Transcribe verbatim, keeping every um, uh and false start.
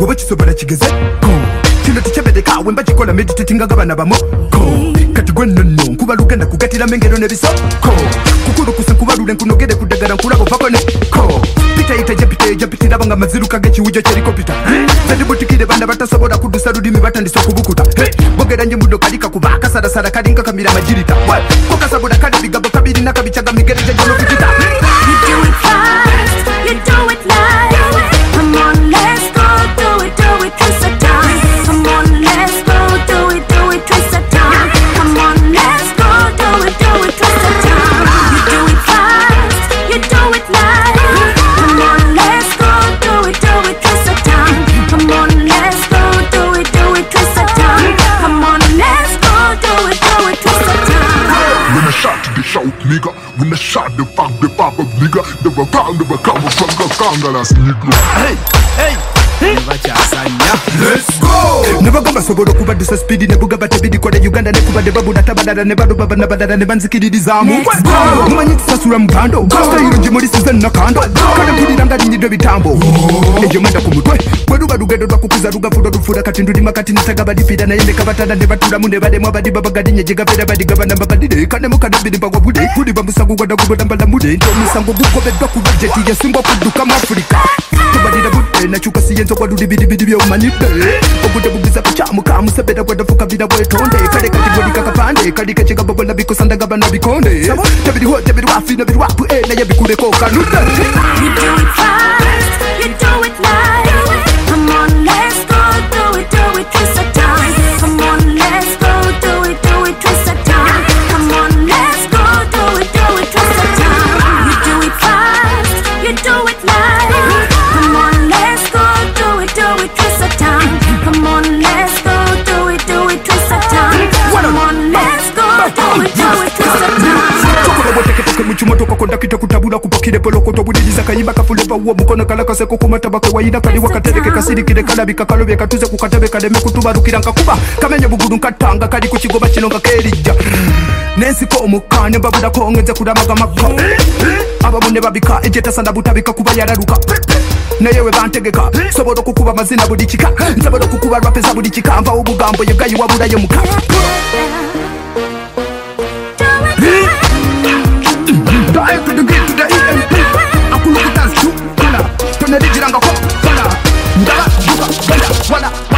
bwoba kisobora kigeze ko kino tikyebedeka we mbagikola meditating ngabana bamo ko kati gwe nonno nkuba lugenda kugatira mengero nebisoko kukuru kuse kubalule nkunogere kudagara nkulabo vakone ko pita ita jepite jepite labanga maziruka gekiwujo kyerikopita zedi butikire banda batasobola kudusa lulimi batandisa okubukuta bogera nje mudo kalika kuba kasara sara kalinga kamira majirita ko kasabola kali bigabo kabiri nakabichaga migere jono kupita. You do it fast, you do it live. Come on, let's go, do it, do it, twist the time. Come on, let's go, do it, do it, twist the time. Come on, let's go, do it, do it, twist the time. You do it fast, you do it live. Come on, let's go, do it, do it, twist the time. Come on, let's go, do it, do it, twist the time. Come on, let's go, do it, do it, twist the time. When I shot to the shout, nigga. When I shot the fuck the pop up, nigga. The recall, the recall, from the Congalas, nigga. Hey, hey, hey. Let's go. Never go basobola kubadisa speed nebuga batebidi kwa Uganda ne kubade babu databadara ne bado baba nabadara ne banzikidi dizamu. Mmanyi tsasura mpando. Kasta yiro njimori season nakando. Kana kudira ngadi nyido bitambo. Ejo manda kumutwe. Kwedu badugedo bakukuza ruga fudo dufura kati ndudi makati nitaga badipida na yende kabatana ne batura munde bade mwabadi baba gadi nyejega beda badi gabana babadi kane mukada bidi bagwa bude kudi bamusangu gwada kubada mbala mude ndo musangu gukobe bakubajeti yesimba kuduka mu Afrika. Tubadira bude na chuka siyenzo kwa dudi bidi bidi byo manite. Obude bugiza kuchamu kamu sebeda kwada fuka vida bwetonde kale kati bodi kakapande kali kachega bobola bikusanda gabana bikonde tabidi ho tabidi wafi na bidi wapu eh na yabikule ko kanuta. You do it fast, you do it live. Come on, let's go, do it, do it, twist the time. Come on, let's go, do it, do it, twist the time. Come on, let's go, do it, do it, twist the time. You do it fast, you do it live. Come on, let's go, do it, do it, twist the time. Come on, let's go, do it, do it, twist the time. Come on, let's go, do it, do it, twist the time. Muchumoto konda kita kutabula kupakire poloko to budiza kayimba kafule ba uwo mukono kala kase kukumata bako wayina kali wakatereke kasiri kide kala bikakalo bye katuze kukatabe kademe kutubarukira nkakuba kamenye buguru nkatanga kali kukigoba kinonga kerija nensi ko omukane babuda ko ngeze kudamaga makko ababune babika ejeta sanda butabika kuba yararuka nayewe bantegeka sobodo kukuba mazina budikika nsobodo kukuba rapeza budikika mva ubugambo yegayi wabura yo muka. I could get to the E M P. I could look at us too. Kala, turn the digital and go. Kala, Ndala, Duka, Bala, Wala.